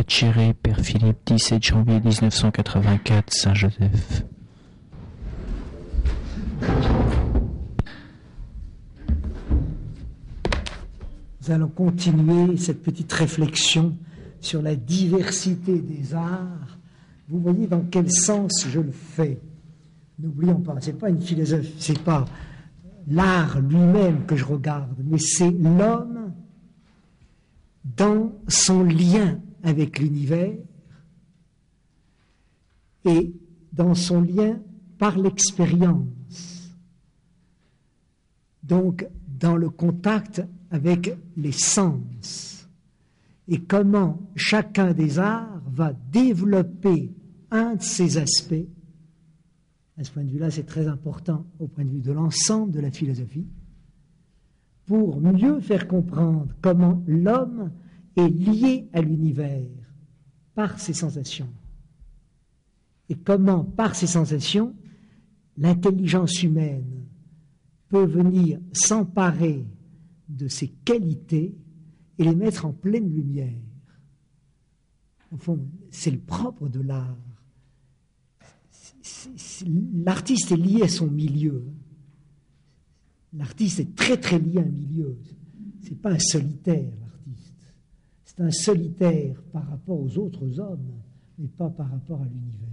Thierry, Père Philippe, 17 janvier 1984, Saint-Joseph. Nous allons continuer cette petite réflexion sur la diversité des arts. Vous voyez dans quel sens je le fais. N'oublions pas, c'est pas une philosophie, c'est pas l'art lui-même que je regarde, mais c'est l'homme dans son lien avec l'univers et dans son lien par l'expérience. Donc, dans le contact avec les sens. Et comment chacun des arts va développer un de ces aspects. À ce point de vue-là, c'est très important au point de vue de l'ensemble de la philosophie, pour mieux faire comprendre comment l'homme est lié à l'univers par ses sensations. Et comment, par ses sensations, l'intelligence humaine peut venir s'emparer de ses qualités et les mettre en pleine lumière. Au fond, c'est le propre de l'art. L'artiste est lié à son milieu. L'artiste est très très lié à un milieu. Ce n'est pas un solitaire, l'artiste. C'est un solitaire par rapport aux autres hommes, mais pas par rapport à l'univers.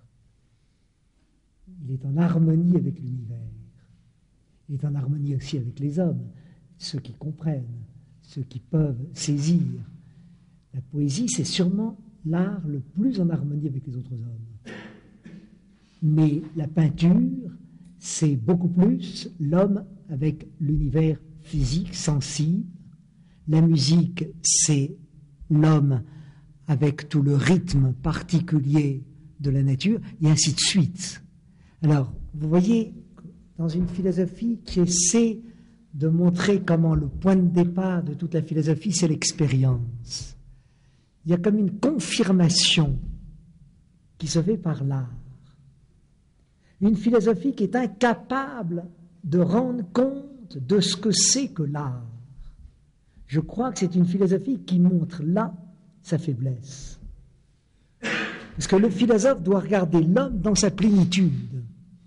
Il est en harmonie avec l'univers. Il est en harmonie aussi avec les hommes, ceux qui comprennent, ceux qui peuvent saisir. La poésie, c'est sûrement l'art le plus en harmonie avec les autres hommes. Mais la peinture, c'est beaucoup plus l'homme avec l'univers physique, sensible. La musique, c'est l'homme avec tout le rythme particulier de la nature, et ainsi de suite. Alors, vous voyez, dans une philosophie qui essaie de montrer comment le point de départ de toute la philosophie, c'est l'expérience. Il y a comme une confirmation qui se fait par l'art. Une philosophie qui est incapable de rendre compte de ce que c'est que l'art. Je crois que c'est une philosophie qui montre là sa faiblesse. Parce que le philosophe doit regarder l'homme dans sa plénitude.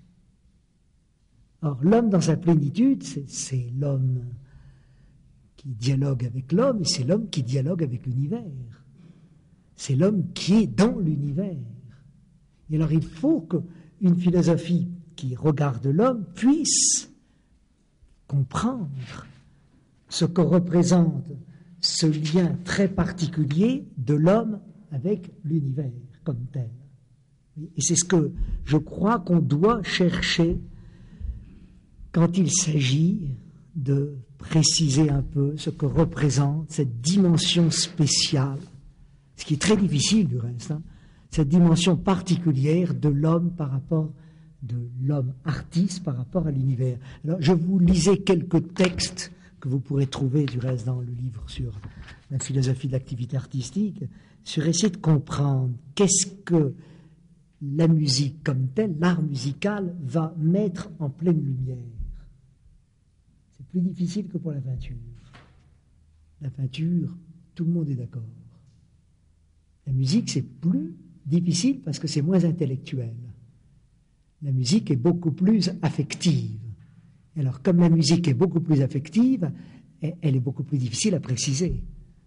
Or, l'homme dans sa plénitude, c'est l'homme qui dialogue avec l'homme et c'est l'homme qui dialogue avec l'univers. C'est l'homme qui est dans l'univers. Et alors, il faut qu'une philosophie qui regarde l'homme puisse comprendre ce que représente ce lien très particulier de l'homme avec l'univers comme tel. Et c'est ce que je crois qu'on doit chercher quand il s'agit de préciser un peu ce que représente cette dimension spéciale, ce qui est très difficile du reste, cette dimension particulière de l'homme par rapport, de l'homme artiste par rapport à l'univers. Alors je vous lisais quelques textes que vous pourrez trouver du reste dans le livre sur la philosophie de l'activité artistique, sur essayer de comprendre qu'est-ce que la musique comme telle, l'art musical, va mettre en pleine lumière. C'est plus difficile que pour la peinture. La peinture, tout le monde est d'accord. La musique, c'est plus difficile parce que c'est moins intellectuel. La musique est beaucoup plus affective. Et alors, comme la musique est beaucoup plus affective, elle est beaucoup plus difficile à préciser.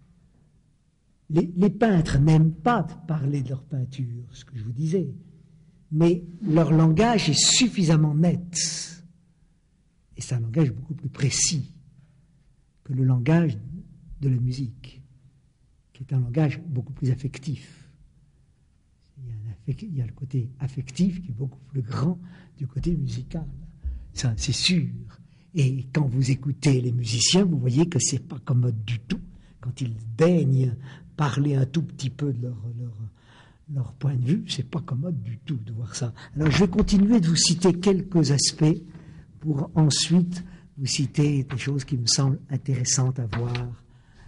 Les peintres n'aiment pas parler de leur peinture, ce que je vous disais, mais leur langage est suffisamment net. Et c'est un langage beaucoup plus précis que le langage de la musique, qui est un langage beaucoup plus affectif. Il y a le côté affectif qui est beaucoup plus grand du côté musical. Ça, c'est sûr. Et quand vous écoutez les musiciens, vous voyez que c'est pas commode du tout. Quand ils daignent parler un tout petit peu de leur point de vue, c'est pas commode du tout de voir ça. Alors je vais continuer de vous citer quelques aspects pour ensuite vous citer des choses qui me semblent intéressantes à voir.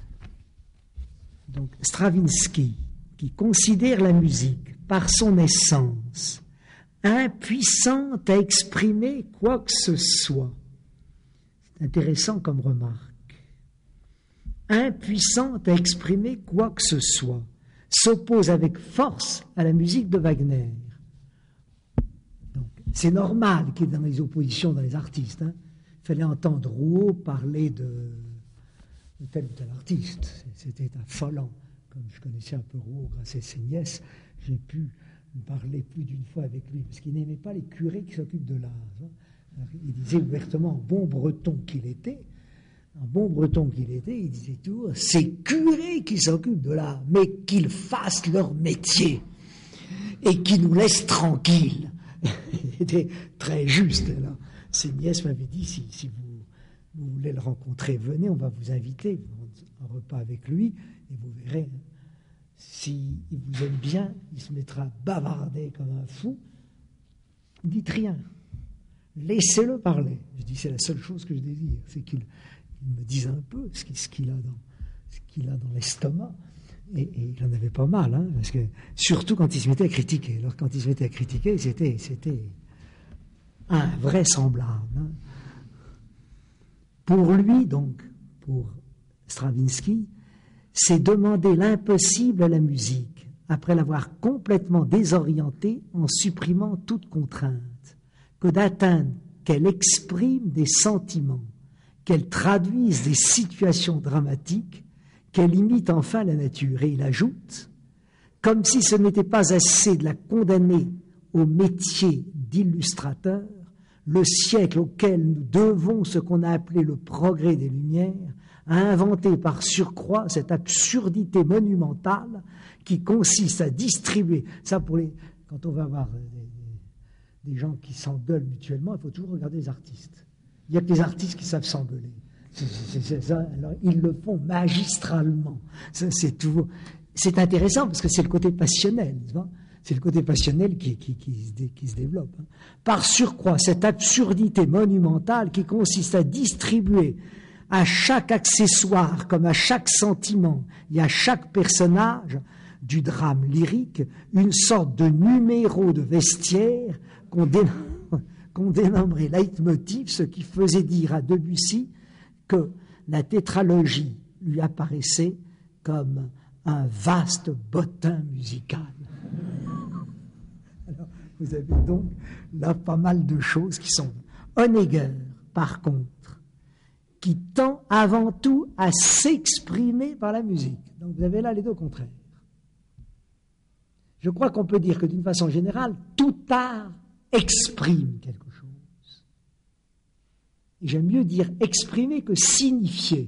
Donc Stravinsky, qui considère la musique par son essence impuissante à exprimer quoi que ce soit. C'est intéressant comme remarque. Impuissante à exprimer quoi que ce soit. s'oppose avec force à la musique de Wagner. Donc, c'est normal qu'il y ait dans les oppositions dans les artistes. Hein. Il fallait entendre Rouault parler de tel ou tel artiste. C'était affolant. Comme je connaissais un peu Rouault grâce à ses nièces, j'ai pu parler plus d'une fois avec lui, parce qu'il n'aimait pas les curés qui s'occupent de l'art. Il disait ouvertement, un bon breton qu'il était, il disait toujours, ces curés qui s'occupent de l'art, mais qu'ils fassent leur métier et qu'ils nous laissent tranquilles. Il était très juste. Là. Ses nièces m'avaient dit, si vous voulez le rencontrer, venez, on va vous inviter à un repas avec lui, et vous verrez, s'il vous aime bien, il se mettra à bavarder comme un fou. Dites rien. Laissez-le parler. Je dis, c'est la seule chose que je désire, c'est qu'il me dise un peu ce qu'il a dans l'estomac. Et il en avait pas mal, hein, parce que, surtout quand il se mettait à critiquer. Alors, quand il se mettait à critiquer, c'était invraisemblable. Hein. Pour lui, donc, pour Stravinsky, c'est demander l'impossible à la musique, après l'avoir complètement désorientée en supprimant toute contrainte, que d'atteindre qu'elle exprime des sentiments, qu'elle traduise des situations dramatiques, qu'elle imite enfin la nature. Et il ajoute, comme si ce n'était pas assez de la condamner au métier d'illustrateur, le siècle auquel nous devons ce qu'on a appelé le progrès des Lumières a inventé par surcroît cette absurdité monumentale qui consiste à distribuer, ça quand on va voir des gens qui s'engueulent mutuellement, il faut toujours regarder les artistes. Il n'y a que les artistes qui savent s'engueuler. C'est ça. Alors, ils le font magistralement. C'est intéressant parce que c'est le côté passionnel. C'est le côté passionnel qui se développe. Par surcroît, cette absurdité monumentale qui consiste à distribuer à chaque accessoire, comme à chaque sentiment et à chaque personnage du drame lyrique, une sorte de numéro de vestiaire qu'on dénommerait leitmotiv, ce qui faisait dire à Debussy que la tétralogie lui apparaissait comme un vaste bottin musical. Alors, vous avez donc là pas mal de choses qui sont... Honegger, par contre, qui tend avant tout à s'exprimer par la musique. Donc vous avez là les deux contraires. Je crois qu'on peut dire que d'une façon générale, tout art exprime quelque chose. Et j'aime mieux dire exprimer que signifier.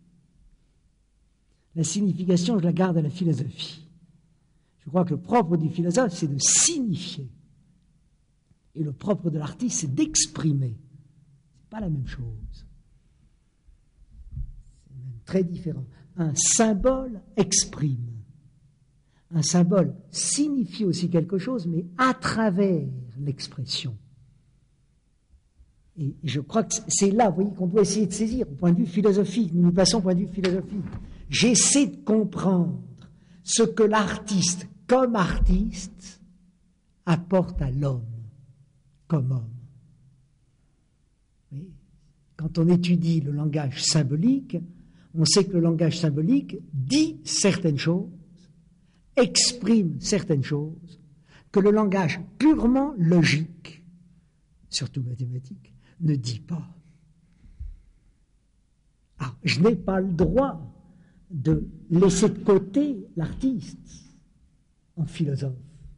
La signification, je la garde à la philosophie. Je crois que le propre du philosophe, c'est de signifier. Et le propre de l'artiste, c'est d'exprimer. C'est pas la même chose. Très différent. Un symbole exprime. Un symbole signifie aussi quelque chose, mais à travers l'expression. Et je crois que c'est là, vous voyez, qu'on doit essayer de saisir, au point de vue philosophique. Nous passons au point de vue philosophique. J'essaie de comprendre ce que l'artiste, comme artiste, apporte à l'homme, comme homme. Oui. Quand on étudie le langage symbolique, on sait que le langage symbolique dit certaines choses, exprime certaines choses, que le langage purement logique, surtout mathématique, ne dit pas. Ah, je n'ai pas le droit de laisser de côté l'artiste en philosophe.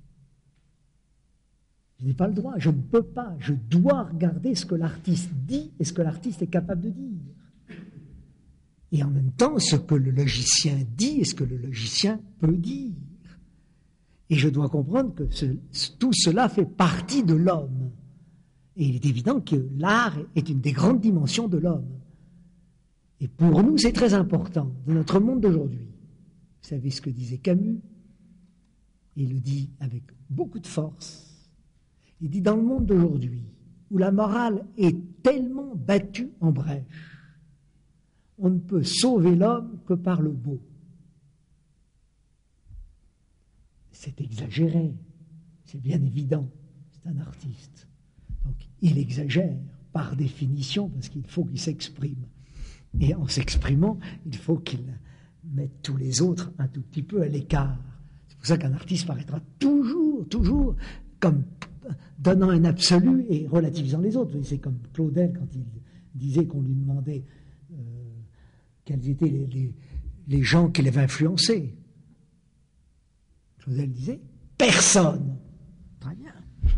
Je n'ai pas le droit, je ne peux pas, je dois regarder ce que l'artiste dit et ce que l'artiste est capable de dire. Et en même temps, ce que le logicien dit et ce que le logicien peut dire. Et je dois comprendre que tout cela fait partie de l'homme. Et il est évident que l'art est une des grandes dimensions de l'homme. Et pour nous, c'est très important, dans notre monde d'aujourd'hui. Vous savez ce que disait Camus? Il le dit avec beaucoup de force. Il dit, dans le monde d'aujourd'hui, où la morale est tellement battue en brèche, on ne peut sauver l'homme que par le beau. C'est exagéré, c'est bien évident, c'est un artiste. Donc il exagère par définition parce qu'il faut qu'il s'exprime. Et en s'exprimant, il faut qu'il mette tous les autres un tout petit peu à l'écart. pour ça qu'un artiste paraîtra toujours comme donnant un absolu et relativisant les autres. C'est comme Claudel quand il disait qu'on lui demandait quels étaient les gens qui l'avaient influencé. Claudel disait « Personne ». Très bien.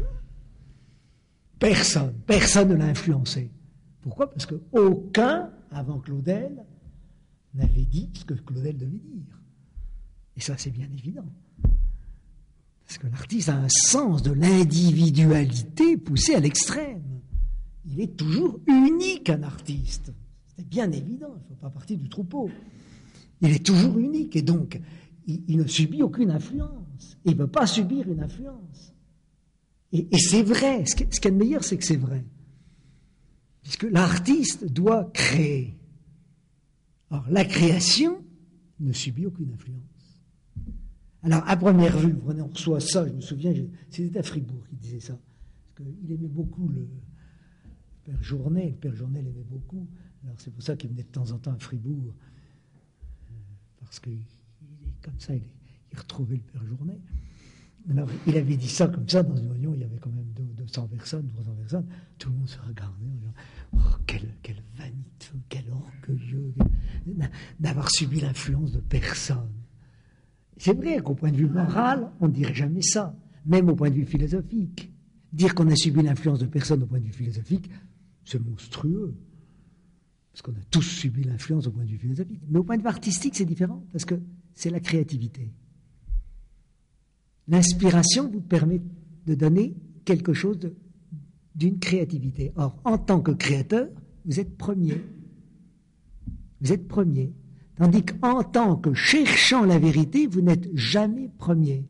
Personne ne l'a influencé. Pourquoi? Parce qu'aucun, avant Claudel, n'avait dit ce que Claudel devait dire. Et ça, c'est bien évident. Parce que l'artiste a un sens de l'individualité poussé à l'extrême. Il est toujours unique, un artiste. C'est bien évident, il ne faut pas partir du troupeau. Il est toujours unique, et donc, il ne subit aucune influence. Il ne peut pas subir une influence. Et c'est vrai, ce qui est le meilleur, c'est que c'est vrai. Puisque l'artiste doit créer. Or, la création ne subit aucune influence. Alors, à première vue, on reçoit ça, je me souviens, c'était à Fribourg qui disait ça, parce qu'il aimait beaucoup le Père Journet, le Père Journet l'aimait beaucoup, alors c'est pour ça qu'il venait de temps en temps à Fribourg, parce qu'il est comme ça, il retrouvait le Père Journet. Alors, il avait dit ça comme ça, dans une réunion, il y avait quand même 200 personnes, 300 personnes, tout le monde se regardait en disant « Oh, quel vaniteux, quel orgueilleux, d'avoir subi l'influence de personne ». C'est vrai qu'au point de vue moral, on ne dirait jamais ça, même au point de vue philosophique. Dire qu'on a subi l'influence de personne au point de vue philosophique, c'est monstrueux. Parce qu'on a tous subi l'influence au point de vue philosophique. Mais au point de vue artistique, c'est différent, parce que c'est la créativité. L'inspiration vous permet de donner quelque chose d'une créativité. Or, en tant que créateur, vous êtes premier. Vous êtes premier. Tandis qu'en tant que cherchant la vérité, vous n'êtes jamais premier.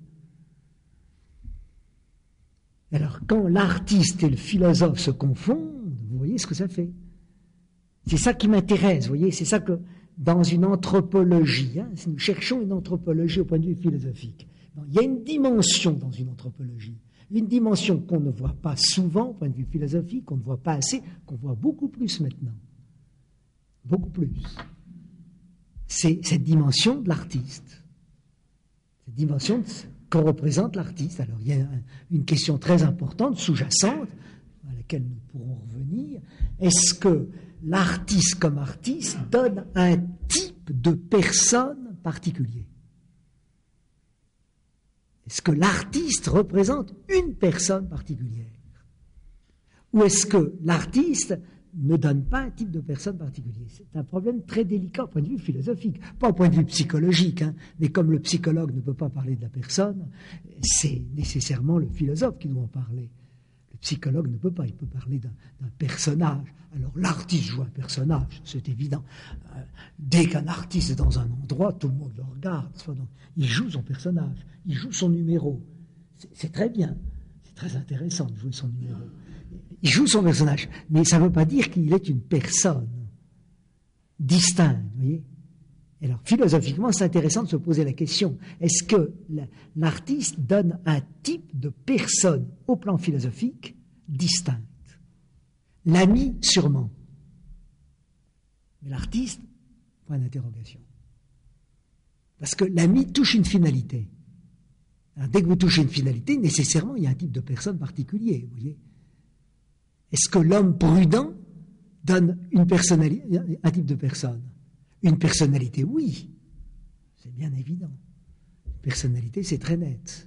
Alors, quand l'artiste et le philosophe se confondent, vous voyez ce que ça fait. C'est ça qui m'intéresse, vous voyez, c'est ça que, dans une anthropologie, si nous cherchons une anthropologie au point de vue philosophique, il y a une dimension dans une anthropologie, une dimension qu'on ne voit pas souvent au point de vue philosophique, qu'on ne voit pas assez, qu'on voit beaucoup plus maintenant. Beaucoup plus. C'est cette dimension de l'artiste. Cette dimension qu'on représente l'artiste. Alors, il y a une question très importante, sous-jacente, à laquelle nous pourrons revenir. Est-ce que l'artiste comme artiste donne un type de personne particulier? Est-ce que l'artiste représente une personne particulière? Ou est-ce que l'artiste ne donne pas un type de personne particulier? C'est un problème très délicat au point de vue philosophique, pas au point de vue psychologique, mais comme le psychologue ne peut pas parler de la personne, c'est nécessairement le philosophe qui doit en parler. Le psychologue ne peut pas, il peut parler d'un personnage. Alors l'artiste joue un personnage, c'est évident. Dès qu'un artiste est dans un endroit, tout le monde le regarde. Donc, il joue son personnage, il joue son numéro. C'est très bien, c'est très intéressant de jouer son numéro. Il joue son personnage, mais ça ne veut pas dire qu'il est une personne distincte, vous voyez. Alors, philosophiquement, c'est intéressant de se poser la question, est-ce que l'artiste donne un type de personne au plan philosophique distincte? L'ami, sûrement. Mais l'artiste, point d'interrogation. Parce que l'ami touche une finalité. Alors, dès que vous touchez une finalité, nécessairement, il y a un type de personne particulier, vous voyez. Est-ce que l'homme prudent donne une personnalité, un type de personne? Une personnalité, oui. C'est bien évident. Une personnalité, c'est très net.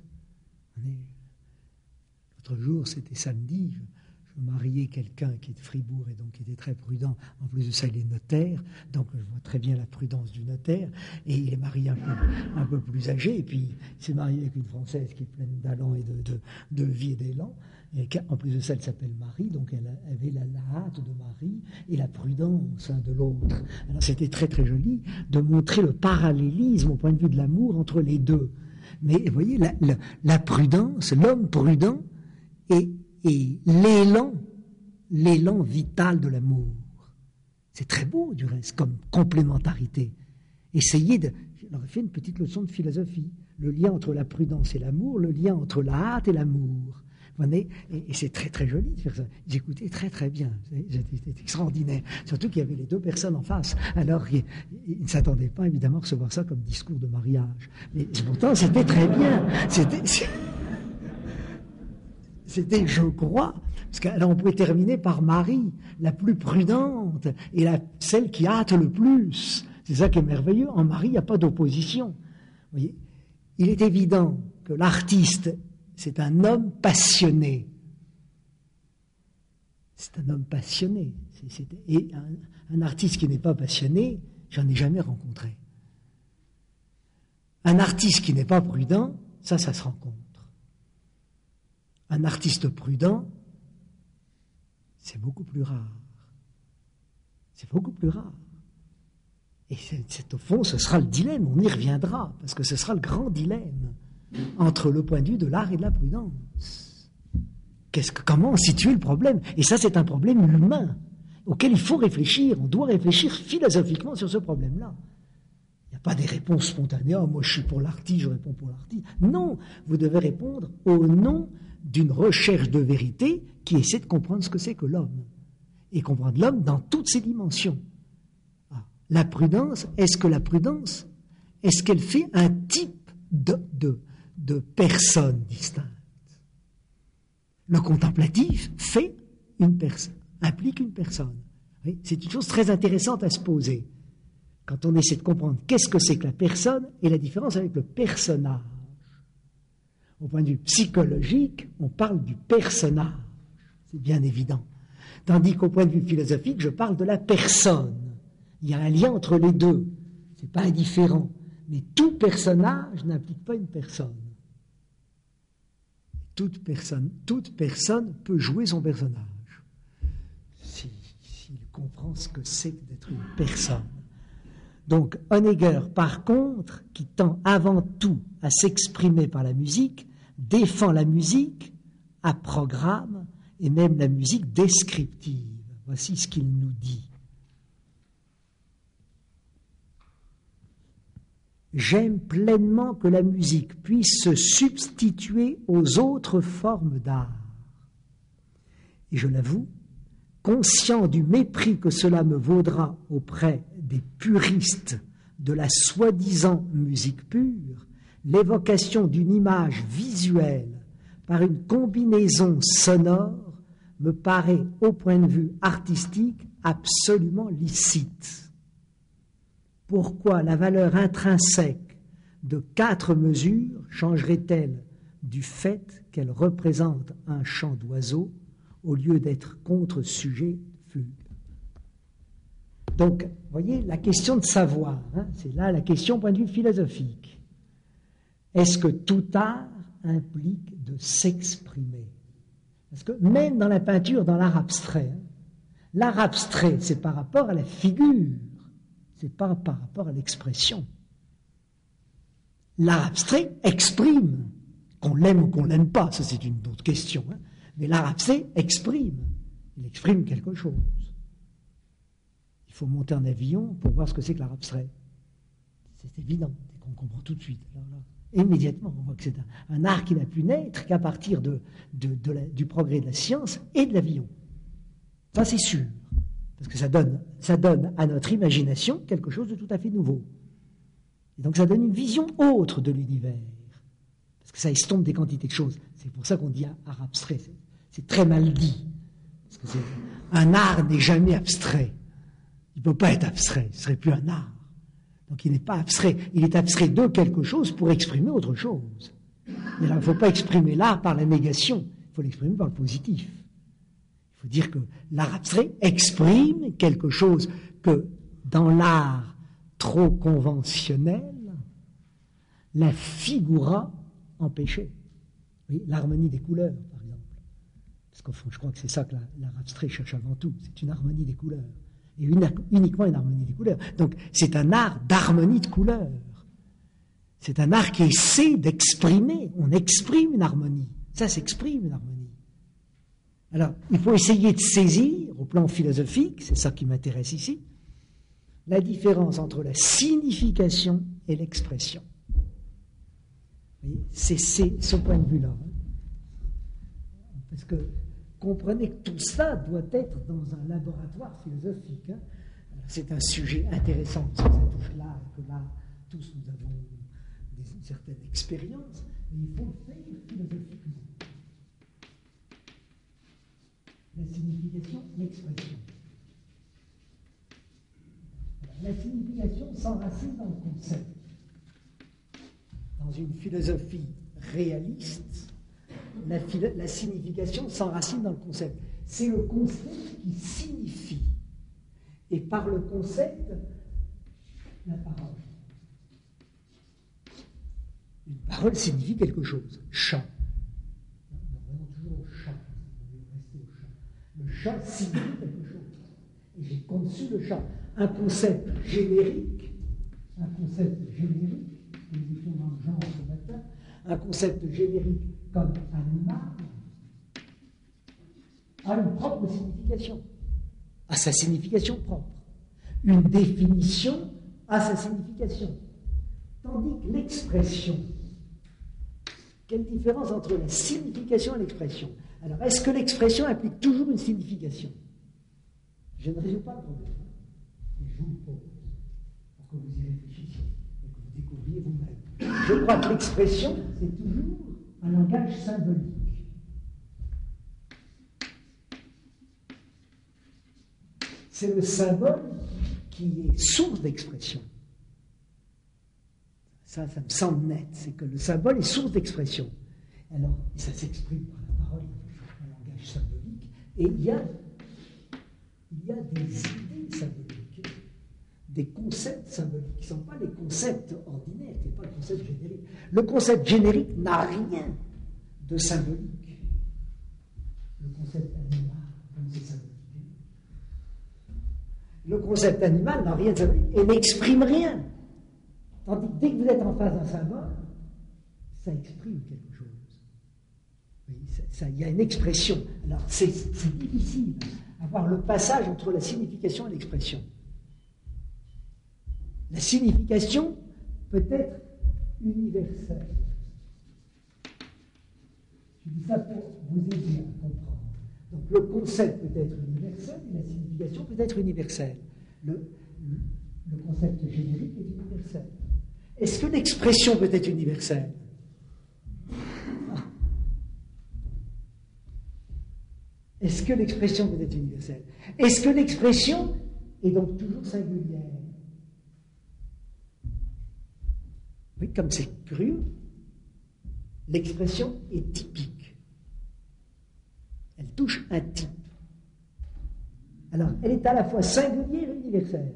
L'autre jour, c'était samedi, je mariais quelqu'un qui est de Fribourg et donc qui était très prudent. En plus de ça, il est notaire, donc je vois très bien la prudence du notaire. Et il est marié un peu plus âgé, et puis il s'est marié avec une Française qui est pleine d'allant et de vie et d'élan. Et en plus de ça, elle s'appelle Marie, donc elle avait la hâte de Marie et la prudence de l'autre. Alors c'était très très joli de montrer le parallélisme au point de vue de l'amour entre les deux. Mais vous voyez, la prudence, l'homme prudent et l'élan vital de l'amour. C'est très beau du reste comme complémentarité. Essayez de... J'aurais fait une petite leçon de philosophie. Le lien entre la prudence et l'amour, le lien entre la hâte et l'amour. voyez, et c'est très très joli de faire ça. J'écoutais très très bien, c'était extraordinaire. Surtout qu'il y avait les deux personnes en face. Alors, ils ne s'attendaient pas évidemment à recevoir ça comme discours de mariage. Mais pourtant, c'était très bien. C'était, je crois, parce qu'alors on pouvait terminer par Marie, la plus prudente et celle qui hâte le plus. C'est ça qui est merveilleux. En Marie, il n'y a pas d'opposition. Vous voyez, il est évident que l'artiste, c'est un homme passionné. C'est un homme passionné. Et un artiste qui n'est pas passionné, j'en ai jamais rencontré. Un artiste qui n'est pas prudent, ça se rencontre. Un artiste prudent, c'est beaucoup plus rare. C'est beaucoup plus rare. Et au fond, ce sera le dilemme, on y reviendra, parce que ce sera le grand dilemme entre le point de vue de l'art et de la prudence. Comment situer le problème? Et ça, c'est un problème humain auquel il faut réfléchir. On doit réfléchir philosophiquement sur ce problème-là. Il n'y a pas des réponses spontanées. Oh, moi, je suis pour l'artiste, je réponds pour l'artiste. Non, vous devez répondre au nom d'une recherche de vérité qui essaie de comprendre ce que c'est que l'homme. Et comprendre l'homme dans toutes ses dimensions. La prudence, est-ce qu'elle fait un type de personne distincte? Le contemplatif fait une personne, implique une personne. Oui, c'est une chose très intéressante à se poser quand on essaie de comprendre qu'est-ce que c'est que la personne et la différence avec le personnage. Au point de vue psychologique, on parle du personnage, c'est bien évident. Tandis qu'au point de vue philosophique, je parle de la personne. Il y a un lien entre les deux, c'est pas indifférent. Mais tout personnage n'implique pas une personne. Toute personne peut jouer son personnage, s'il comprend ce que c'est que d'être une personne. Donc Honegger, par contre, qui tend avant tout à s'exprimer par la musique, défend la musique à programme et même la musique descriptive. Voici ce qu'il nous dit. J'aime pleinement que la musique puisse se substituer aux autres formes d'art. Et je l'avoue, conscient du mépris que cela me vaudra auprès des puristes de la soi-disant musique pure, l'évocation d'une image visuelle par une combinaison sonore me paraît, au point de vue artistique, absolument licite. Pourquoi la valeur intrinsèque de 4 mesures changerait-elle du fait qu'elle représente un chant d'oiseau au lieu d'être contre-sujet de fugue? Donc, vous voyez, la question de savoir, c'est là la question au point de vue philosophique. Est-ce que tout art implique de s'exprimer? Parce que même dans la peinture, dans l'art abstrait, c'est par rapport à la figure. C'est pas par rapport à l'expression. L'art abstrait exprime, qu'on l'aime ou qu'on l'aime pas, ça c'est une autre question, mais l'art abstrait exprime, il exprime quelque chose. Il faut monter en avion pour voir ce que c'est que l'art abstrait. C'est évident, qu'on comprend tout de suite. Alors là, immédiatement, on voit que c'est un art qui n'a pu naître qu'à partir du progrès de la science et de l'avion. Ça c'est sûr. Parce que ça donne à notre imagination quelque chose de tout à fait nouveau. Et donc ça donne une vision autre de l'univers. Parce que ça estompe des quantités de choses. C'est pour ça qu'on dit art abstrait. C'est très mal dit. Parce que un art n'est jamais abstrait. Il ne peut pas être abstrait. Ce ne serait plus un art. Donc il n'est pas abstrait. Il est abstrait de quelque chose pour exprimer autre chose. Mais là, il ne faut pas exprimer l'art par la négation. Il faut l'exprimer par le positif. Il faut dire que l'art abstrait exprime quelque chose que dans l'art trop conventionnel, la figura empêchait. Oui, l'harmonie des couleurs, par exemple. Parce qu'au fond, je crois que c'est ça que l'art abstrait cherche avant tout, c'est une harmonie des couleurs. Et uniquement une harmonie des couleurs. Donc c'est un art d'harmonie de couleurs. C'est un art qui essaie d'exprimer. On exprime une harmonie. Ça s'exprime, une harmonie. Alors, il faut essayer de saisir, au plan philosophique, c'est ça qui m'intéresse ici, la différence entre la signification et l'expression. C'est ce point de vue-là. Parce que comprenez que tout ça doit être dans un laboratoire philosophique. Hein. C'est un sujet intéressant parce que ça touche là, et que là, tous nous avons une certaine expérience, mais il faut le faire philosophiquement. La signification, l'expression. La signification s'enracine dans le concept. Dans une philosophie réaliste, la signification s'enracine dans le concept. C'est le concept qui signifie. Et par le concept, la parole. Une parole signifie quelque chose. Chant. Nous revenons toujours au chant. Rester au chant. Le chant signifie quelque chose. Et j'ai conçu le chant. Un concept générique, nous étions dans le genre ce matin, un concept générique comme animal a une propre signification, a sa signification propre. Une définition a sa signification. Tandis que l'expression, quelle différence entre la signification et l'expression? Alors, est-ce que l'expression implique toujours une signification? Je ne résous pas le problème. Et je vous le pose pour que vous y réfléchissiez et que vous découvriez vous-même. Je crois que l'expression, c'est toujours un langage symbolique. C'est le symbole qui est source d'expression. Ça me semble net, c'est que le symbole est source d'expression. Alors, ça s'exprime par la parole, un langage symbolique, et il y a des idées symboliques, des concepts symboliques, qui ne sont pas les concepts ordinaires, qui n'est pas le concept générique. Le concept générique n'a rien de symbolique. Le concept animal, comme c'est symbolique. Le concept animal n'a rien de symbolique et n'exprime rien. Tandis que dès que vous êtes en face d'un symbole, ça exprime quelque chose. Oui, il y a une expression. Alors, c'est difficile avoir le passage entre la signification et l'expression. La signification peut être universelle. Je dis ça pour vous aider à comprendre. Donc le concept peut être universel et la signification peut être universelle. Le concept générique est universel. Est-ce que l'expression peut être universelle? Est-ce que l'expression peut être universelle? Est-ce que l'expression est donc toujours singulière? Oui, comme c'est curieux, l'expression est typique. Elle touche un type. Alors, elle est à la fois singulière et universelle.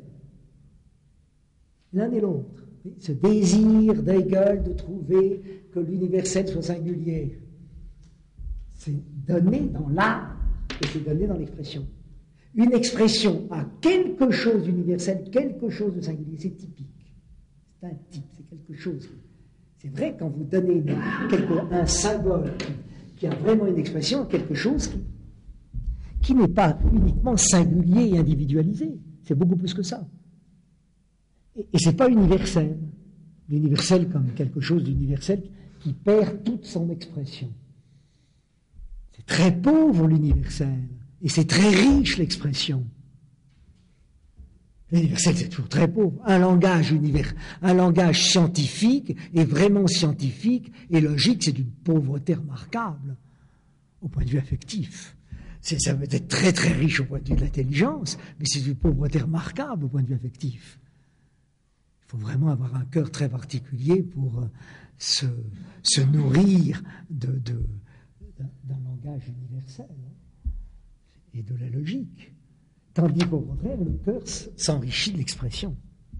L'un et l'autre. Ce désir d'Hegel de trouver que l'universel soit singulier, c'est donné dans l'art et c'est donné dans l'expression. Une expression a quelque chose d'universel, quelque chose de singulier, c'est typique. C'est un type, c'est quelque chose. C'est vrai, quand vous donnez un symbole qui a vraiment une expression, quelque chose qui n'est pas uniquement singulier et individualisé. C'est beaucoup plus que ça. Et ce n'est pas universel. L'universel comme quelque chose d'universel qui perd toute son expression. C'est très pauvre l'universel. Et c'est très riche l'expression. L'universel, c'est toujours très pauvre. Un langage scientifique est vraiment scientifique et logique, c'est d'une pauvreté remarquable au point de vue affectif. Ça peut être très très riche au point de vue de l'intelligence, mais c'est d'une pauvreté remarquable au point de vue affectif. Il faut vraiment avoir un cœur très particulier pour se nourrir d'un langage universel et de la logique. Tandis qu'au contraire, le cœur s'enrichit de l'expression.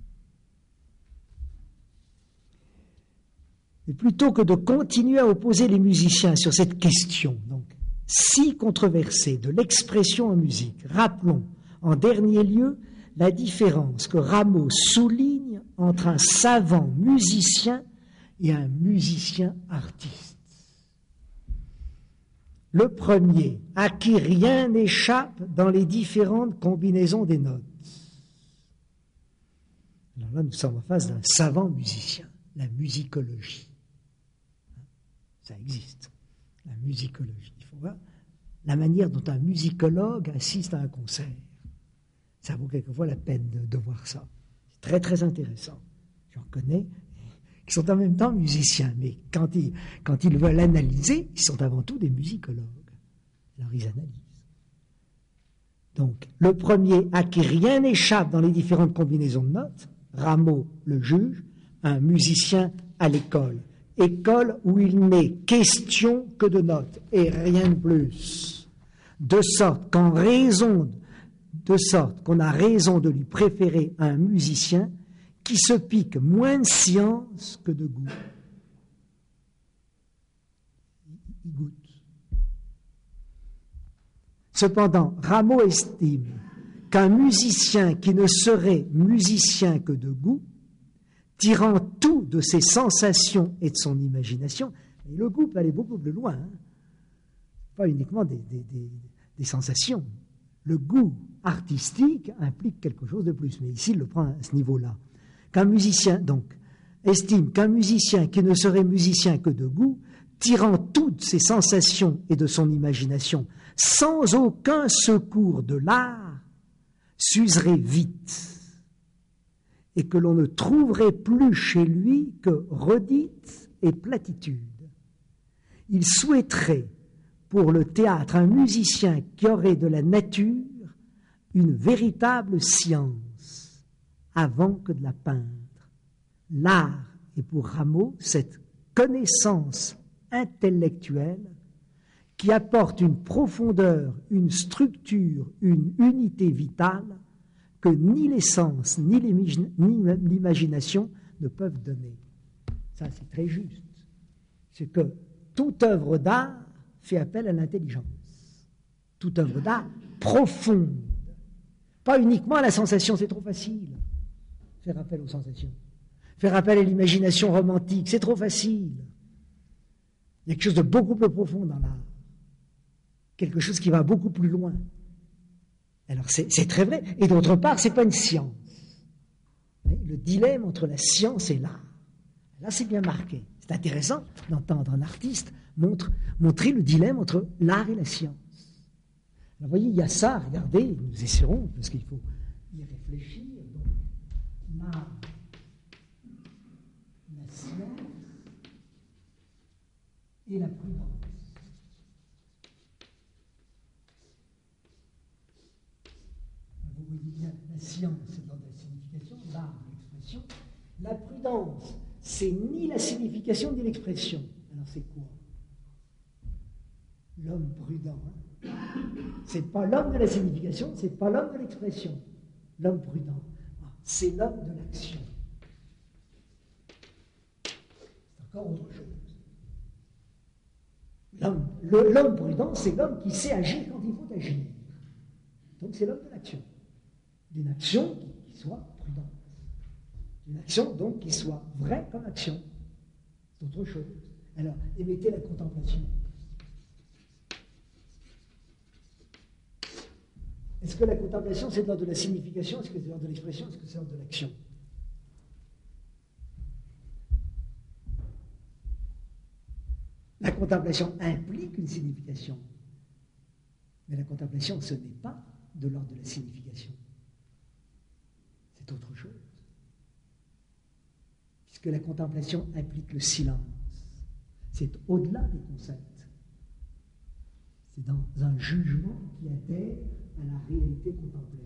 Et plutôt que de continuer à opposer les musiciens sur cette question, donc, si controversée de l'expression en musique, rappelons en dernier lieu la différence que Rameau souligne entre un savant musicien et un musicien artiste. Le premier, à qui rien n'échappe dans les différentes combinaisons des notes. Alors là, nous sommes en face d'un savant musicien, la musicologie. Ça existe, la musicologie. Il faut voir la manière dont un musicologue assiste à un concert. Ça vaut quelquefois la peine de voir ça. C'est très très intéressant. J'en connais qui sont en même temps musiciens, mais quand ils veulent analyser, ils sont avant tout des musicologues. Alors ils analysent. Donc, le premier, à qui rien n'échappe dans les différentes combinaisons de notes, Rameau le juge, un musicien à l'école. École où il n'est question que de notes et rien de plus. De sorte qu'on a raison de lui préférer un musicien qui se pique moins de science que de goût. Il goûte. Cependant, Rameau estime qu'un musicien qui ne serait musicien que de goût, tirant tout de ses sensations et de son imagination, et le goût peut aller beaucoup plus loin, hein, pas uniquement des sensations. Le goût artistique implique quelque chose de plus, mais ici il le prend à ce niveau-là. Qu'un musicien, donc, estime qu'un musicien qui ne serait musicien que de goût, tirant toutes ses sensations et de son imagination, sans aucun secours de l'art, s'userait vite, et que l'on ne trouverait plus chez lui que redites et platitudes. Il souhaiterait pour le théâtre un musicien qui aurait de la nature une véritable science avant que de la peindre. L'art est pour Rameau cette connaissance intellectuelle qui apporte une profondeur, une structure, une unité vitale que ni les sens ni l'imagination ne peuvent donner. Ça, c'est très juste. C'est que toute œuvre d'art fait appel à l'intelligence. Toute œuvre d'art profonde. Pas uniquement à la sensation, c'est trop facile. Faire appel aux sensations. Faire appel à l'imagination romantique, c'est trop facile. Il y a quelque chose de beaucoup plus profond dans l'art. Quelque chose qui va beaucoup plus loin. Alors c'est très vrai. Et d'autre part, ce n'est pas une science. Le dilemme entre la science et l'art. Là, c'est bien marqué. C'est intéressant d'entendre un artiste montrer le dilemme entre l'art et la science. Alors, vous voyez, il y a ça, regardez, nous essaierons, parce qu'il faut y réfléchir. Donc, l'art, la science et la prudence. Vous voyez bien, la science, c'est dans la signification, l'art, l'expression. La prudence, c'est ni la signification ni l'expression. Alors c'est quoi? L'homme prudent. Hein? C'est pas l'homme de la signification, c'est pas l'homme de l'expression. L'homme prudent, c'est l'homme de l'action. C'est encore autre chose. L'homme prudent, c'est l'homme qui sait agir quand il faut agir. Donc c'est l'homme de l'action. D'une action qui soit prudente. Une action donc qui soit vraie comme action. C'est autre chose. Alors, émettez la contemplation. Est-ce que la contemplation, c'est de l'ordre de la signification? Est-ce que c'est de l'ordre de l'expression? Est-ce que c'est de l'ordre de l'action? La contemplation implique une signification. Mais la contemplation, ce n'est pas de l'ordre de la signification. C'est autre chose. Puisque la contemplation implique le silence. C'est au-delà des concepts. C'est dans un jugement qui adhère à la réalité contemplée.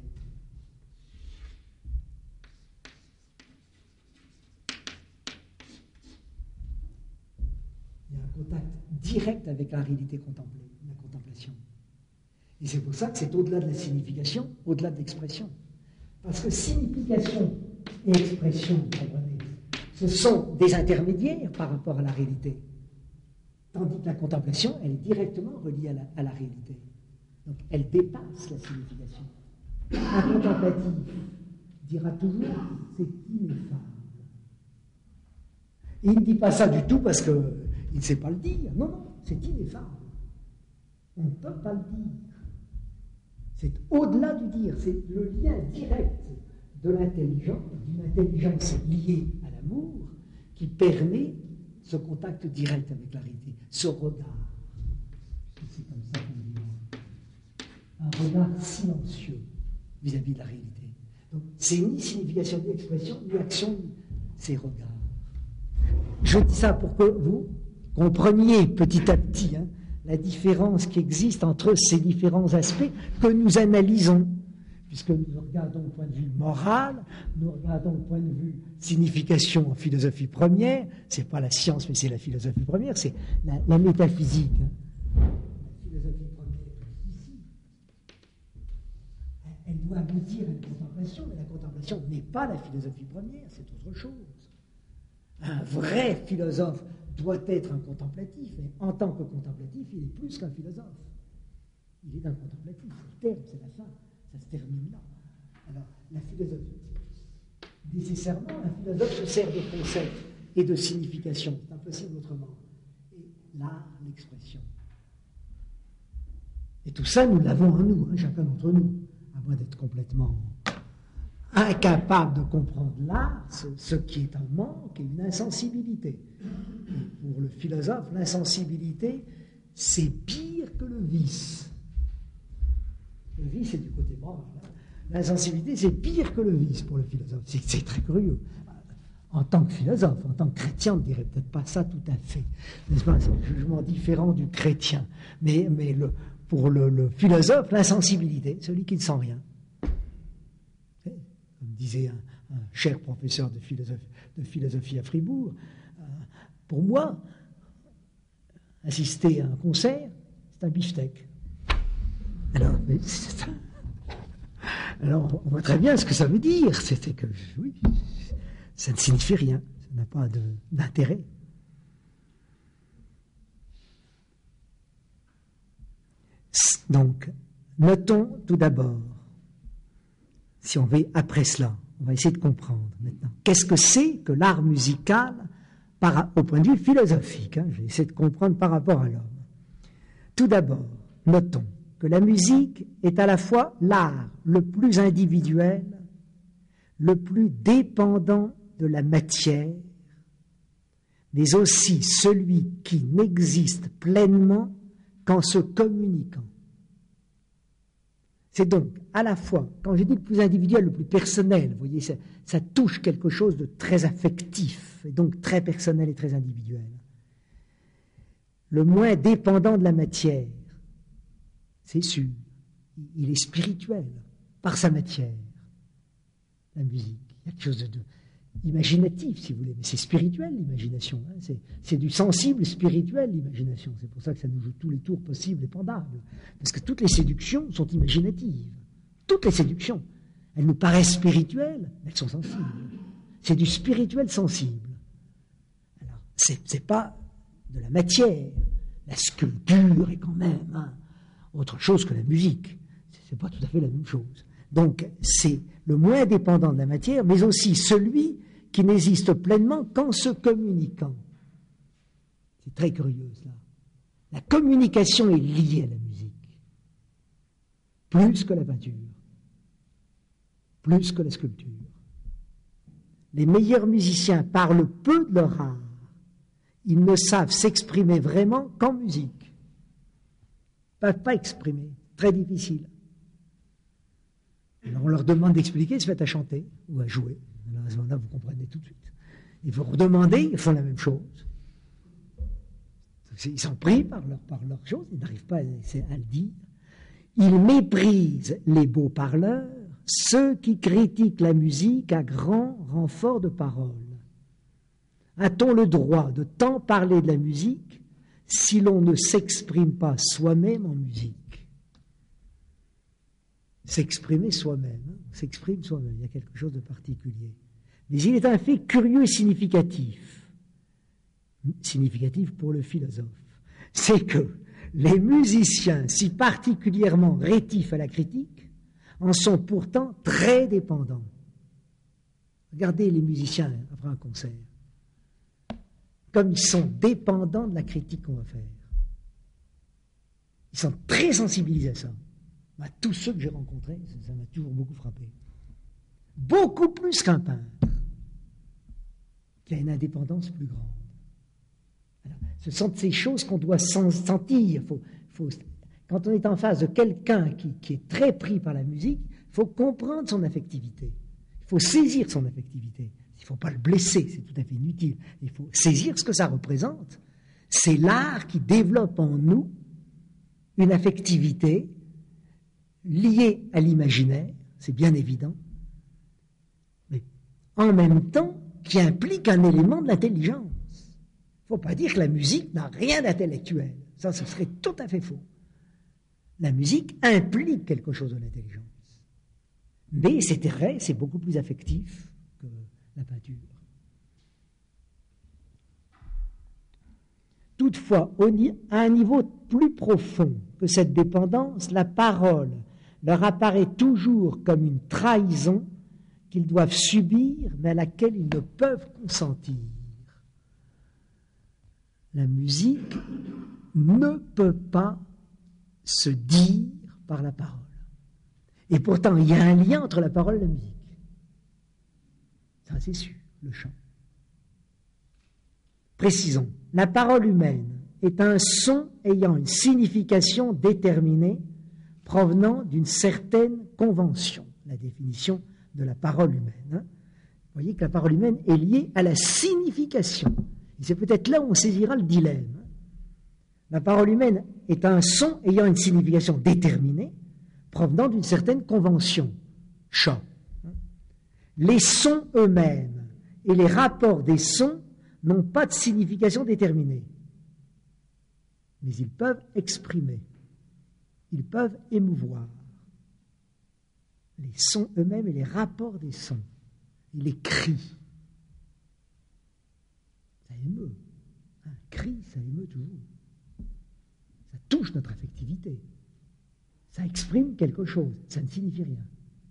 Il y a un contact direct avec la réalité contemplée, la contemplation. Et c'est pour ça que c'est au-delà de la signification, au-delà de l'expression. Parce que signification et expression, vous comprenez, ce sont des intermédiaires par rapport à la réalité. Tandis que la contemplation, elle est directement reliée à la réalité. Donc elle dépasse la signification. Un contemplatif dira toujours c'est ineffable. Et il ne dit pas ça du tout parce qu'il ne sait pas le dire. Non, non, c'est ineffable. On ne peut pas le dire. C'est au-delà du dire, c'est le lien direct de l'intelligence, d'une intelligence liée à l'amour, qui permet ce contact direct avec la réalité, ce regard. C'est comme ça qu'on dit. regard silencieux vis-à-vis de la réalité. Donc, c'est ni signification ni expression, ni action, ni ces regards. Je dis ça pour que vous compreniez petit à petit la différence qui existe entre ces différents aspects que nous analysons, puisque nous regardons le point de vue moral, nous regardons le point de vue signification en philosophie première, c'est pas la science mais c'est la philosophie première, c'est la métaphysique. La philosophie première est ici. Elle doit aboutir à la contemplation, mais la contemplation n'est pas la philosophie première, c'est autre chose. Un vrai philosophe doit être un contemplatif, mais en tant que contemplatif, il est plus qu'un philosophe. Il est un contemplatif, c'est le terme, c'est la fin, ça se termine là. Alors, la philosophie, nécessairement, un philosophe se sert de concepts et de significations, c'est impossible autrement. Et l'art, l'expression. Et tout ça, nous l'avons en nous, chacun d'entre nous, à moins d'être complètement incapable de comprendre l'art, ce qui est un manque et une insensibilité. Et pour le philosophe, l'insensibilité, c'est pire que le vice. Le vice est du côté moral. L'insensibilité, c'est pire que le vice pour le philosophe. C'est très curieux. En tant que philosophe, en tant que chrétien, on ne dirait peut-être pas ça tout à fait. N'est-ce pas? C'est un jugement différent du chrétien. Mais pour le philosophe, l'insensibilité, celui qui ne sent rien. Comme disait un cher professeur de philosophie à Fribourg, pour moi, assister à un concert, c'est un beefsteak. Alors, on voit très bien ce que ça veut dire. C'était que, oui, ça ne signifie rien. Ça n'a pas d'intérêt. Donc, notons tout d'abord, si on veut, après cela, on va essayer de comprendre maintenant. Qu'est-ce que c'est que l'art musical au point de vue philosophique? Je vais essayer de comprendre par rapport à l'homme. Tout d'abord, notons que la musique est à la fois l'art le plus individuel, le plus dépendant de la matière, mais aussi celui qui n'existe pleinement qu'en se communiquant. C'est donc à la fois, quand je dis le plus individuel, le plus personnel, vous voyez, ça touche quelque chose de très affectif, et donc très personnel et très individuel. Le moins dépendant de la matière, c'est sûr, il est spirituel par sa matière, la musique. Il y a quelque chose de imaginatif, si vous voulez, mais c'est spirituel l'imagination. C'est du sensible spirituel l'imagination. C'est pour ça que ça nous joue tous les tours possibles et pendables. Parce que toutes les séductions sont imaginatives. Toutes les séductions. Elles nous paraissent spirituelles, mais elles sont sensibles. C'est du spirituel sensible. Alors, c'est pas de la matière. La sculpture est quand même autre chose que la musique. C'est pas tout à fait la même chose. Donc, c'est le moins dépendant de la matière, mais aussi celui qui n'existe pleinement qu'en se communiquant. C'est très curieux, cela. La communication est liée à la musique, plus que la peinture, plus que la sculpture. Les meilleurs musiciens parlent peu de leur art. Ils ne savent s'exprimer vraiment qu'en musique. Ils ne peuvent pas exprimer, très difficile. Alors on leur demande d'expliquer, ils se mettent à chanter ou à jouer. Alors à ce moment-là, vous comprenez tout de suite. Et vous redemandez, ils font la même chose. Ils sont pris par leur chose, ils n'arrivent pas à le dire. Ils méprisent les beaux parleurs, ceux qui critiquent la musique à grand renfort de paroles. A-t-on le droit de tant parler de la musique si l'on ne s'exprime pas soi-même en musique? S'exprimer soi-même, on s'exprime soi-même, il y a quelque chose de particulier. Mais il est un fait curieux et significatif pour le philosophe, c'est que les musiciens, si particulièrement rétifs à la critique, en sont pourtant très dépendants. Regardez les musiciens après un concert, comme ils sont dépendants de la critique qu'on va faire. Ils sont très sensibilisés à ça. Tous ceux que j'ai rencontrés, ça m'a toujours beaucoup frappé. Beaucoup plus qu'un peintre, qui a une indépendance plus grande. Alors, ce sont ces choses qu'on doit sentir. quand on est en face de quelqu'un qui est très pris par la musique, il faut comprendre son affectivité. Il faut saisir son affectivité. Il ne faut pas le blesser, c'est tout à fait inutile. Il faut saisir ce que ça représente. C'est l'art qui développe en nous une affectivité liée à l'imaginaire, c'est bien évident, mais en même temps qui implique un élément de l'intelligence. Il ne faut pas dire que la musique n'a rien d'intellectuel. Ça, ce serait tout à fait faux. La musique implique quelque chose de l'intelligence. Mais c'est vrai, c'est beaucoup plus affectif que la peinture. Toutefois, à un niveau plus profond que cette dépendance, la parole leur apparaît toujours comme une trahison qu'ils doivent subir, mais à laquelle ils ne peuvent consentir. La musique ne peut pas se dire par la parole. Et pourtant, il y a un lien entre la parole et la musique. Ça, c'est sûr, le chant. Précisons, la parole humaine est un son ayant une signification déterminée provenant d'une certaine convention. La définition de la parole humaine. Vous voyez que la parole humaine est liée à la signification. Et c'est peut-être là où on saisira le dilemme. La parole humaine est un son ayant une signification déterminée provenant d'une certaine convention. Chant. Les sons eux-mêmes et les rapports des sons n'ont pas de signification déterminée. Mais ils peuvent exprimer. Ils peuvent émouvoir. Les sons eux-mêmes et les rapports des sons. Et les cris. Ça émeut. Un cri, ça émeut toujours. Ça touche notre affectivité. Ça exprime quelque chose. Ça ne signifie rien.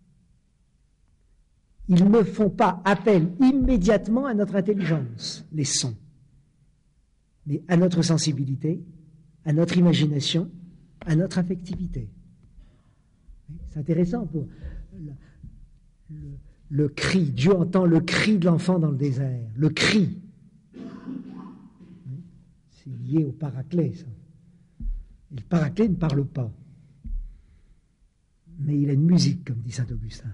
Ils ne font pas appel immédiatement à notre intelligence, les sons, mais à notre sensibilité, à notre imagination, à notre affectivité. C'est intéressant pour le cri. Dieu entend le cri de l'enfant dans le désert. Le cri. C'est lié au paraclet, ça. Et le paraclet ne parle pas. Mais il a une musique, comme dit saint Augustin.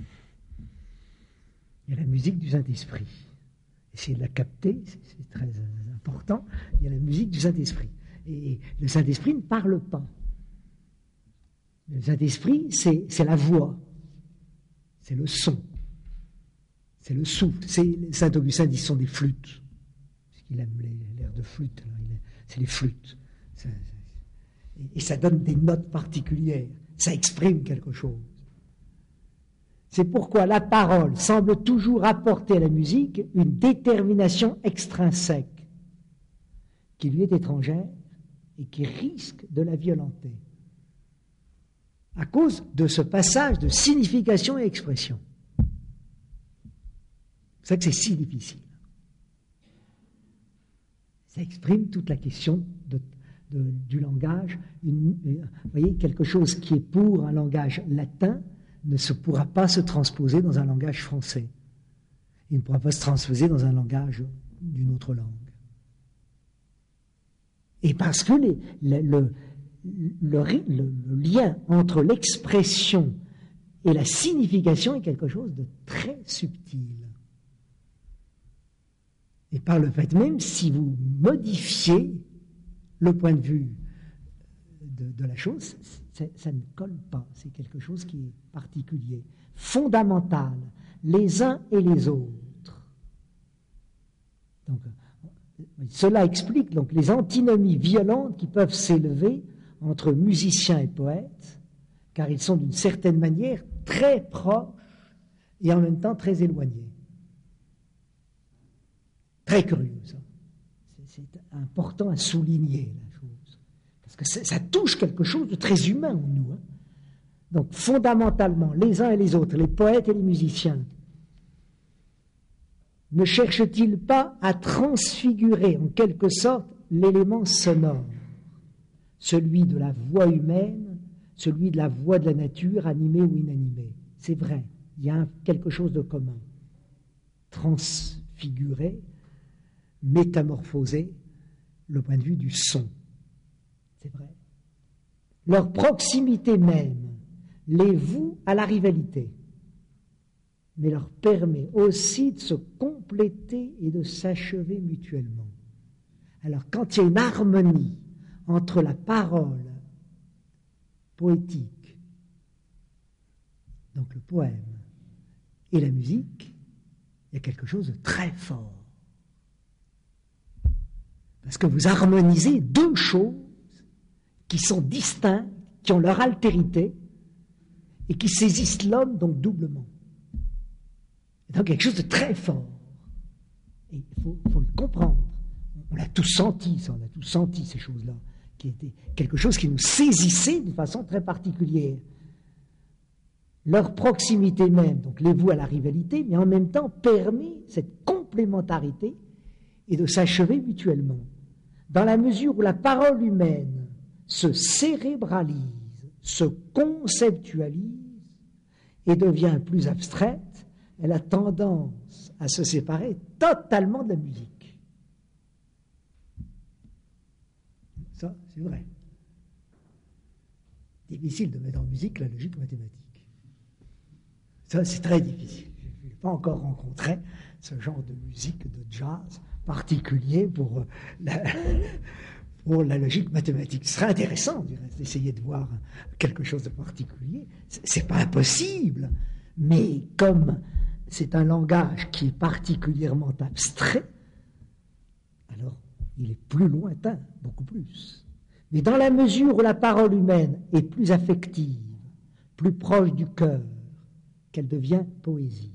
Il y a la musique du Saint-Esprit. Essayez de la capter, c'est très important. Il y a la musique du Saint-Esprit. Et le Saint-Esprit ne parle pas. Le Saint-Esprit, c'est la voix. C'est le son. C'est le souffle. Saint Augustin dit que ce sont des flûtes. Parce qu'il aime l'air de flûte. C'est les flûtes. Et ça donne des notes particulières. Ça exprime quelque chose. C'est pourquoi la parole semble toujours apporter à la musique une détermination extrinsèque qui lui est étrangère et qui risque de la violenter à cause de ce passage de signification et expression. C'est ça que c'est si difficile. Ça exprime toute la question du langage. Vous voyez, quelque chose qui est pour un langage latin ne pourra pas se transposer dans un langage français. Il ne pourra pas se transposer dans un langage d'une autre langue. Et parce que le lien entre l'expression et la signification est quelque chose de très subtil. Et par le fait même, si vous modifiez le point de vue de la chose, ça ne colle pas. C'est quelque chose qui est particulier, fondamental, les uns et les autres. Donc, cela explique donc les antinomies violentes qui peuvent s'élever entre musiciens et poètes, car ils sont d'une certaine manière très proches et en même temps très éloignés. Très curieux, ça. C'est important à souligner, la chose. Parce que ça touche quelque chose de très humain en nous. Donc, fondamentalement, les uns et les autres, les poètes et les musiciens, ne cherchent-ils pas à transfigurer en quelque sorte l'élément sonore, celui de la voix humaine, celui de la voix de la nature, animée ou inanimée? C'est vrai, il y a quelque chose de commun. Transfigurer, métamorphoser le point de vue du son. C'est vrai. Leur proximité même les voue à la rivalité, mais leur permet aussi de se compléter et de s'achever mutuellement. Alors, quand il y a une harmonie entre la parole poétique, donc le poème, et la musique, il y a quelque chose de très fort. Parce que vous harmonisez deux choses qui sont distinctes, qui ont leur altérité, et qui saisissent l'homme donc doublement. Et donc quelque chose de très fort. Et il faut le comprendre. On l'a tous senti, ça, on a tous senti ces choses-là, qui étaient quelque chose qui nous saisissait d'une façon très particulière. Leur proximité même, donc les voue à la rivalité, mais en même temps permet cette complémentarité et de s'achever mutuellement. Dans la mesure où la parole humaine se cérébralise, se conceptualise et devient plus abstraite, elle a tendance à se séparer totalement de la musique. Ça, c'est vrai. Difficile de mettre en musique la logique mathématique. Ça, c'est très difficile. Je n'ai pas encore rencontré ce genre de musique, de jazz particulier pour la logique mathématique. Ce serait intéressant d'essayer de voir quelque chose de particulier. C'est pas impossible, mais comme c'est un langage qui est particulièrement abstrait, alors il est plus lointain, beaucoup plus. Mais dans la mesure où la parole humaine est plus affective, plus proche du cœur, qu'elle devient poésie.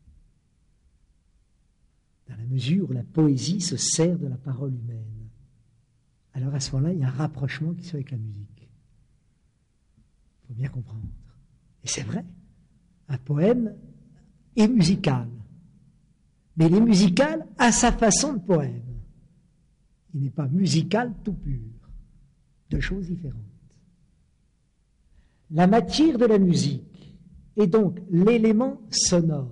Dans la mesure où la poésie se sert de la parole humaine, alors à ce moment-là, il y a un rapprochement qui se fait avec la musique. Il faut bien comprendre. Et c'est vrai, un poème est musical, mais il est musical à sa façon de poème. Il n'est pas musical tout pur. Deux choses différentes. La matière de la musique est donc l'élément sonore,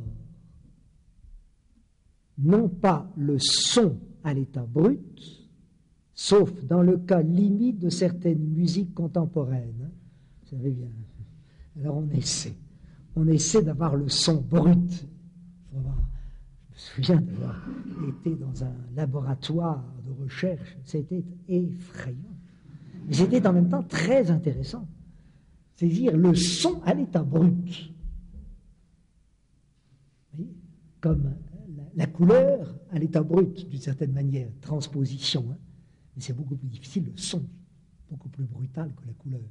non pas le son à l'état brut, sauf dans le cas limite de certaines musiques contemporaines. Vous savez bien. Alors on essaie d'avoir le son brut. Je me souviens d'avoir été dans un laboratoire de recherche, c'était effrayant. Mais c'était en même temps très intéressant. C'est-à-dire le son à l'état brut. Vous voyez, comme la couleur à l'état brut, d'une certaine manière, transposition. Hein. Mais c'est beaucoup plus difficile, le son, beaucoup plus brutal que la couleur.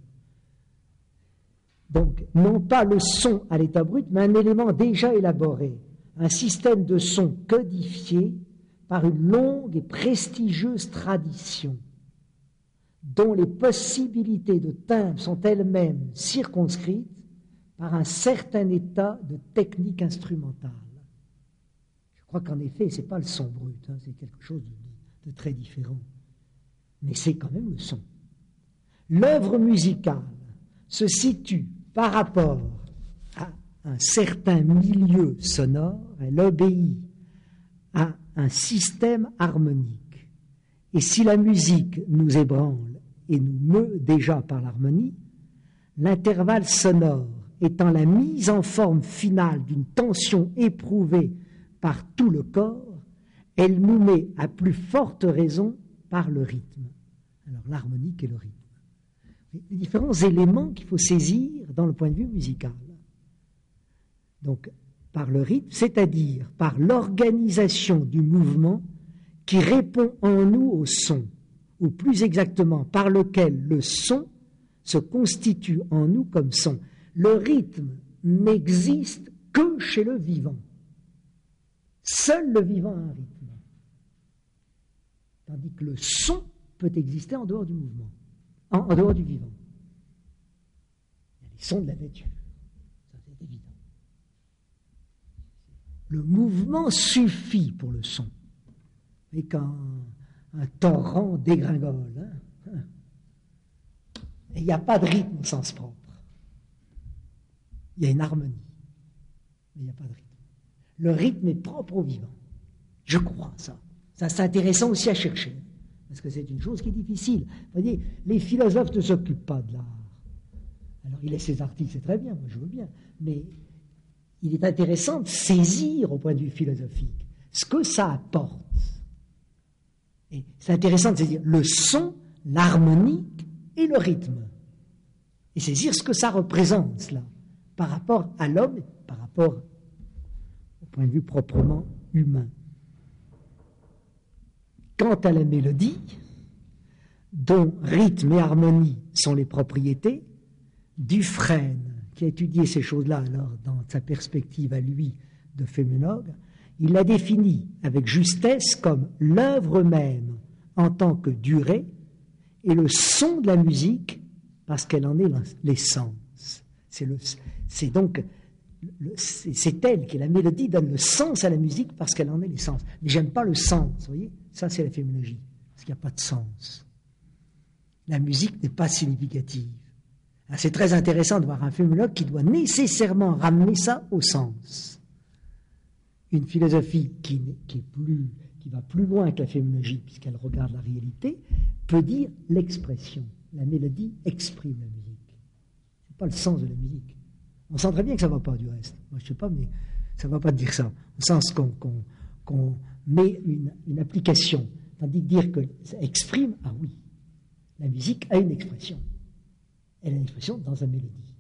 Donc, non pas le son à l'état brut, mais un élément déjà élaboré, un système de son codifié par une longue et prestigieuse tradition, dont les possibilités de timbre sont elles-mêmes circonscrites par un certain état de technique instrumentale. Je crois qu'en effet, ce n'est pas le son brut, hein, c'est quelque chose de très différent. Mais c'est quand même le son. L'œuvre musicale se situe par rapport à un certain milieu sonore, elle obéit à un système harmonique. Et si la musique nous ébranle et nous meut déjà par l'harmonie, l'intervalle sonore étant la mise en forme finale d'une tension éprouvée par tout le corps, elle nous met à plus forte raison par le rythme. Alors l'harmonique et le rythme. Les différents éléments qu'il faut saisir dans le point de vue musical. Donc, par le rythme, c'est-à-dire par l'organisation du mouvement qui répond en nous au son, ou plus exactement par lequel le son se constitue en nous comme son. Le rythme n'existe que chez le vivant. Seul le vivant a un rythme. Tandis que le son peut exister en dehors du mouvement, en dehors du vivant. Il y a les sons de la nature, ça c'est évident. Le mouvement suffit pour le son. Et quand un torrent dégringole, il n'y a pas de rythme au sens propre. Il y a une harmonie, mais il n'y a pas de rythme. Le rythme est propre au vivant. Je crois ça. Ça, c'est intéressant aussi à chercher, parce que c'est une chose qui est difficile. Vous voyez, les philosophes ne s'occupent pas de l'art. Alors il laisse ses articles, c'est très bien, moi je veux bien, mais il est intéressant de saisir au point de vue philosophique ce que ça apporte. Et c'est intéressant de saisir le son, l'harmonique et le rythme. Et saisir ce que ça représente, cela, par rapport à l'homme, par rapport au point de vue proprement humain. Quant à la mélodie, dont rythme et harmonie sont les propriétés, Dufresne, qui a étudié ces choses-là alors dans sa perspective à lui de fémonologue, il la définit avec justesse comme l'œuvre même en tant que durée et le son de la musique parce qu'elle en est l'essence. C'est elle qui, la mélodie, donne le sens à la musique parce qu'elle en est l'essence. Mais j'aime pas le sens, vous voyez. Ça, c'est la fémonologie, parce qu'il n'y a pas de sens. La musique n'est pas significative. Alors, c'est très intéressant de voir un fémonologue qui doit nécessairement ramener ça au sens. Une philosophie qui va plus loin que la fémonologie, puisqu'elle regarde la réalité, peut dire l'expression. La mélodie exprime la musique. Ce n'est pas le sens de la musique. On sent très bien que ça ne va pas du reste. Moi, je ne sais pas, mais ça ne va pas dire ça. Au sens qu'on met une application. Tandis que dire que ça exprime, ah oui, la musique a une expression. Elle a une expression dans sa mélodie.